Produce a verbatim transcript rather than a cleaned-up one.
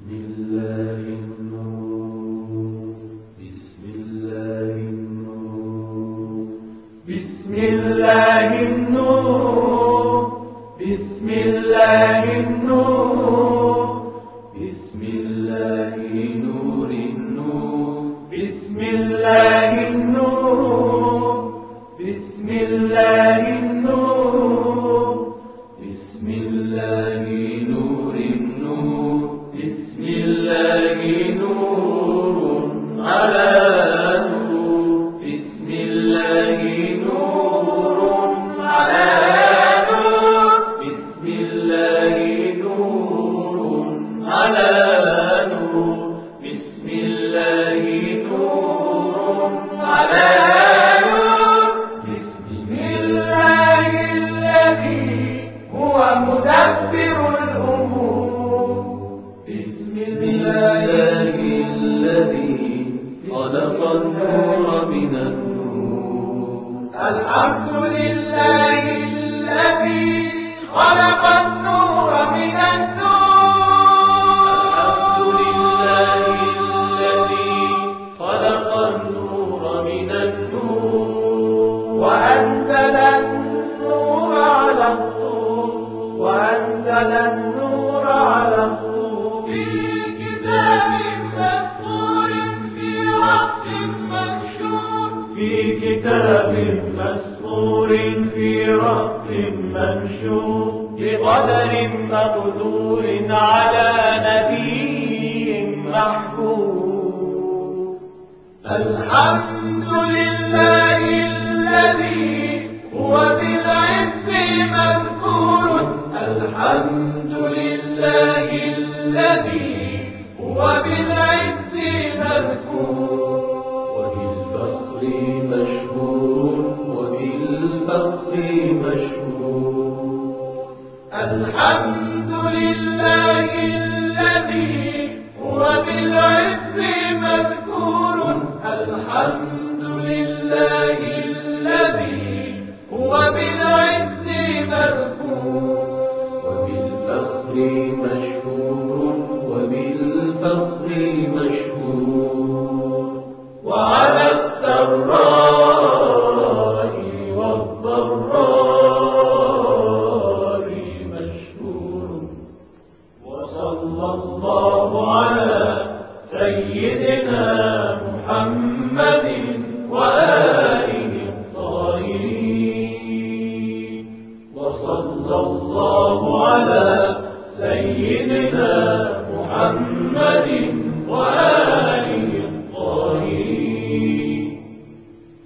الله النور بسم الله النور بسم الله النور بسم الله النور بسم الله نور النور بسم الله النور بسم الله النور بسم الله نور النور بسم الله نور على نور بسم الله نور على نور بسم الله نور على نور بسم الله نور على نور بسم الله الذي هو مدبر الأمور بسم الله الذي خلق النور من النور الحمد لله الذي خلق النور من النور الحمد لله الذي خلق النور من النور وأنزل النور على الطور وأنزل النور على الطور في كتاب مسطور في رق منشور في كتاب مسطور في رق منشور بقدر مقدور على نبي محبوب الحمد لله الذي هو بالعز مذكور الحمد لله الذي هو بالعز مذكور وبالفخر مشهور وبالفخر مشهور الحمد لله الذي هو بالعز مذكور الحمد لله الذي هو بالعز مذكور وبالفخر مشهور وبالفخر مشهور وعلى السراء والضراء مشهور وصلى الله على سيدنا محمد وآله الطاهرين وصلى الله على سيدنا محمد وآله